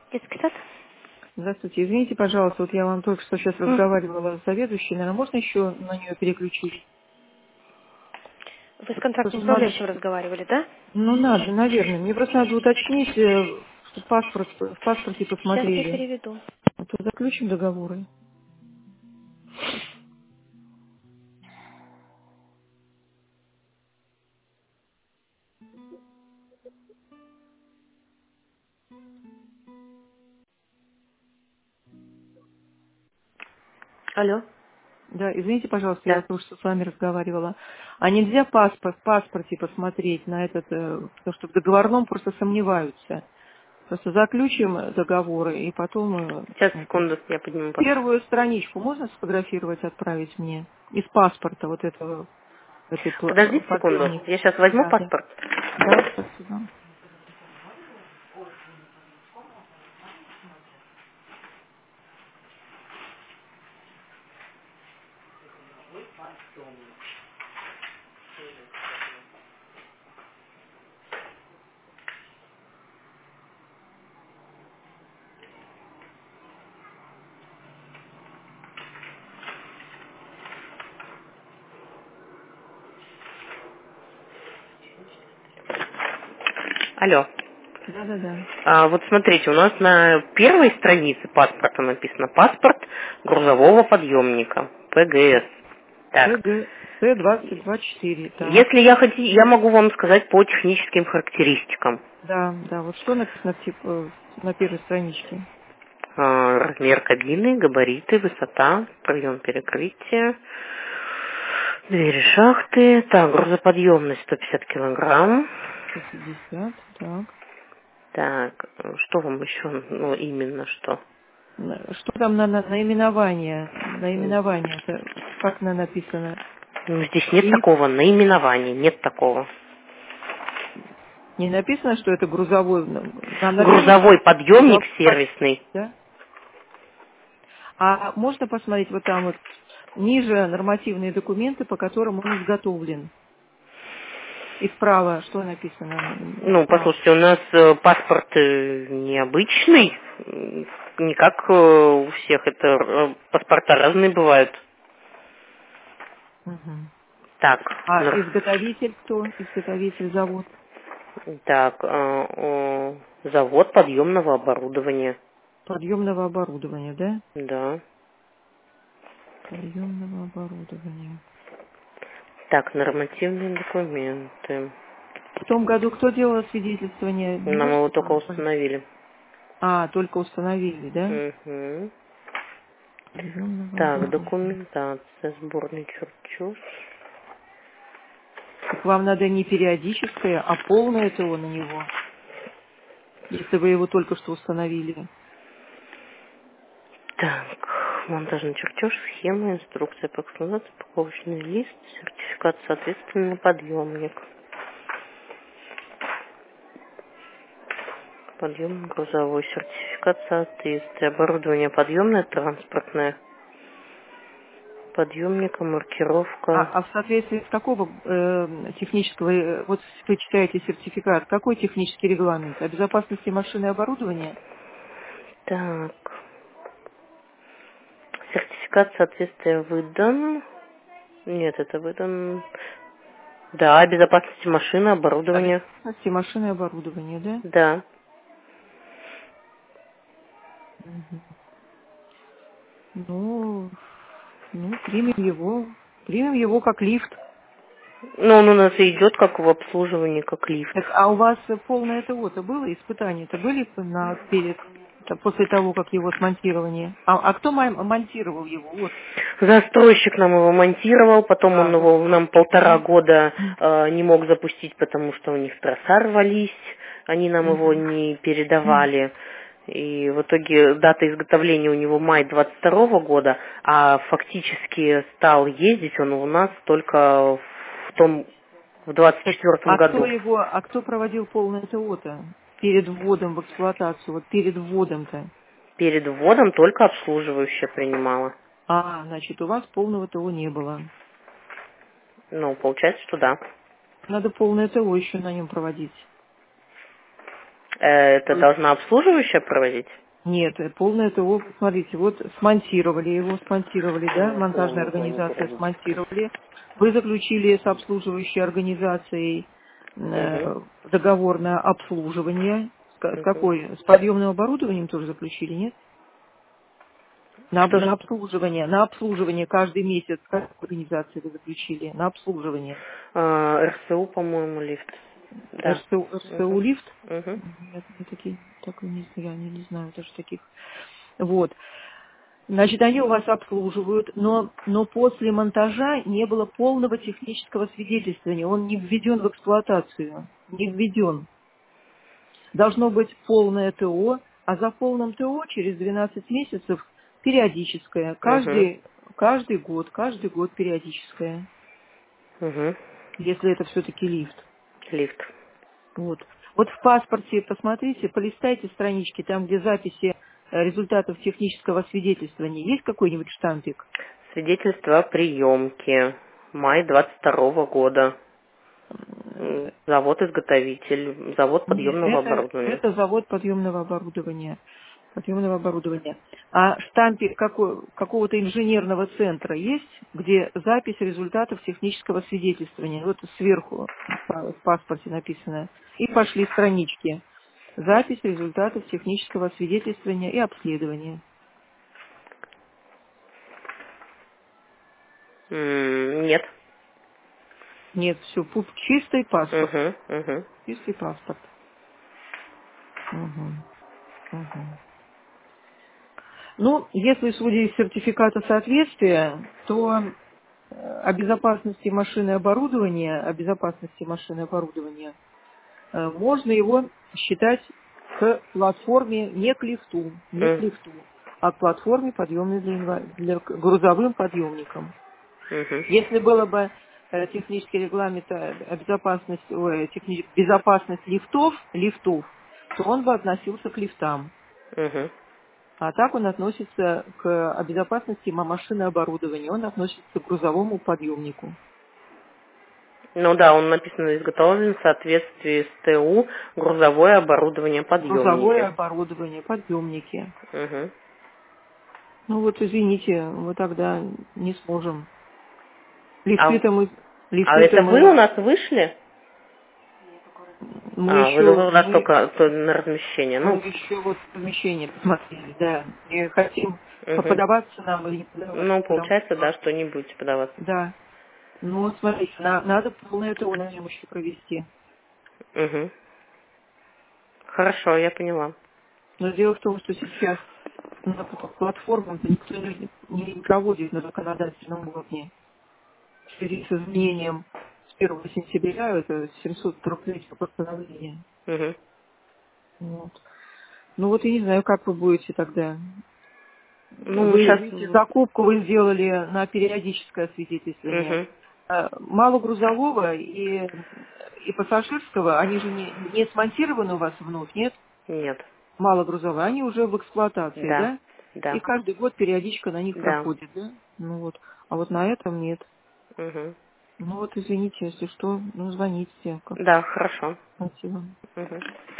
Детский сад? Здравствуйте. Извините, пожалуйста, вот я вам только что сейчас разговаривала с заведующей. Наверное, можно еще на нее переключить? Вы с контрактным Просто надо... управляющим разговаривали, да? Ну, надо, наверное. Мне просто надо уточнить, что в паспорте Сейчас я посмотрели. переведу. А то заключим договоры. Алло. Да, извините, пожалуйста, я Да. только что с вами разговаривала. А нельзя в паспорте посмотреть на этот, потому что в договорном просто сомневаются. Просто заключим договоры и потом Сейчас, секунду, я подниму паспорт. первую страничку можно сфотографировать, отправить мне из паспорта вот этого, Подождите секунду. подъемник. Я сейчас возьму Да, да. паспорт. Да, спасибо. Алло. Да, да, да. Вот смотрите, у нас на первой странице паспорта написано паспорт грузового подъемника. ПГС. Так. Т-22-4, так. Если я хочу, я могу вам сказать по техническим характеристикам. Да, да, вот что написано на первой страничке? Размер кабины, габариты, высота, проем перекрытия, двери шахты. Так, грузоподъемность 150 килограмм. 150, так. Так, что вам еще, ну, именно что? Что там наименование? Наименование-то как написано? Ну, здесь нет Лифт. такого наименования, нет такого. Не написано, что это грузовой, написано Грузовой подъемник грузовой, сервисный. да? А можно посмотреть вот там вот ниже нормативные документы, по которым он изготовлен? И справа что написано Ну, справа? послушайте, у нас паспорт необычный, не как у всех, это паспорта разные бывают. Мгм. Так, А изготовитель кто? Изготовитель завод? так, завод подъемного оборудования, Подъемного оборудования, да? да. Подъемного оборудования. Так, нормативные документы. В том году кто делал свидетельствование? Не Нам его можете только там? установили. А, только установили, да? Мгм. Подъемного Так, оборудования. документация, сборный чертеж. Так вам надо не периодическое, а полное ТО на него, если вы его только что установили. Так, монтажный чертеж, схема, инструкция по эксплуатации, упаковочный лист, сертификат соответственно подъемник. Подъемный грузовой сертификат соответствия. Оборудование подъемное, транспортное. Подъемника, маркировка. А в соответствии с какого технического, вот вы читаете сертификат, какой технический регламент? О безопасности машины и оборудования? Так, сертификат соответствия выдан. Нет, это выдан. Да, о безопасности машины, О оборудования. безопасности машины и оборудования, да? Да. Мгм. Ну, примем его как лифт. Но он у нас и идет как в обслуживании, как лифт. Так, а у вас полное ТО-то было, испытания-то были после того, как его смонтировали? А кто монтировал его? Вот. Застройщик нам его монтировал, потом он А, его нам застройщик, полтора да? года не мог запустить, потому что у них троса рвались, они нам его Мгм. не передавали. И в итоге дата изготовления у него май 22 года, а фактически стал ездить он у нас только в Так, 24 году. а кто проводил полное ТО-то перед вводом в эксплуатацию, вот перед вводом-то? Перед вводом только обслуживающая принимала. А, значит, у вас полного ТО не было. Ну, получается, что да. Надо полное ТО еще на нем проводить. Это должна обслуживающая проводить? Нет, полное ТО, смотрите, вот смонтировали его, да, монтажная организация смонтировали. Вы заключили с обслуживающей организацией договор на обслуживание. С какой? С подъемным оборудованием тоже заключили, нет? На обслуживание каждый месяц. Какой организации вы заключили? На обслуживание. РСУ, по-моему, лифт. Да. РСУ лифт? Угу. Нет, я не знаю даже таких. Вот. Значит, они у вас обслуживают, но после монтажа не было полного технического свидетельствования. Он не введен в эксплуатацию. Не введен. Должно быть полное ТО, а за полным ТО через 12 месяцев периодическое. Каждый год периодическое. Угу. Если это все-таки лифт. Лифт. Вот в паспорте посмотрите, полистайте странички, там, где записи результатов технического свидетельствования. Есть какой-нибудь штампик? Свидетельство о приемке. Май 22 года. Завод-изготовитель. Завод подъемного оборудования. Это завод подъемного оборудования. А штампик какого-то инженерного центра есть, где запись результатов технического свидетельствования? Вот сверху в паспорте написано. И пошли странички. Запись результатов технического свидетельствования и обследования. Нет. Нет, все, чистый паспорт. Угу. Чистый паспорт. Угу. Ну, если судить из сертификата соответствия, то о безопасности машины и оборудования, можно его считать к платформе не к лифту, а к платформе подъемной для грузовым подъемникам. Если было бы технический регламент безопасность лифтов, то он бы относился к лифтам. А так он относится к безопасности машины и оборудования, он относится к грузовому подъемнику. Ну да, он написано изготовлен в соответствии с ТУ грузовое оборудование подъемники. Ну вот, извините, мы тогда не сможем. Это вы у нас вышли? Вы у нас только на размещение. Мы еще вот размещение посмотрели, да. И хотим подаваться нам или не подаваться. Ну, получается, да, что не будете подаваться. Да. Ну, смотрите, надо полное ТО на нем еще провести. Хорошо, я поняла. Но дело в том, что сейчас на платформу никто не проводит на законодательном уровне. В связи с изменением с 1 сентября, это 743 постановление. Вот. Ну вот я не знаю, как вы будете тогда. Закупку вы сделали на периодическое свидетельствование. Малогрузового и пассажирского, они же не смонтированы у вас вновь, нет? Нет. Малогрузовые, они уже в эксплуатации, да? Да. И каждый год периодически на них проходит, да? Ну вот. А вот на этом нет. Ну вот, извините, если что, звоните. Да, хорошо. Спасибо.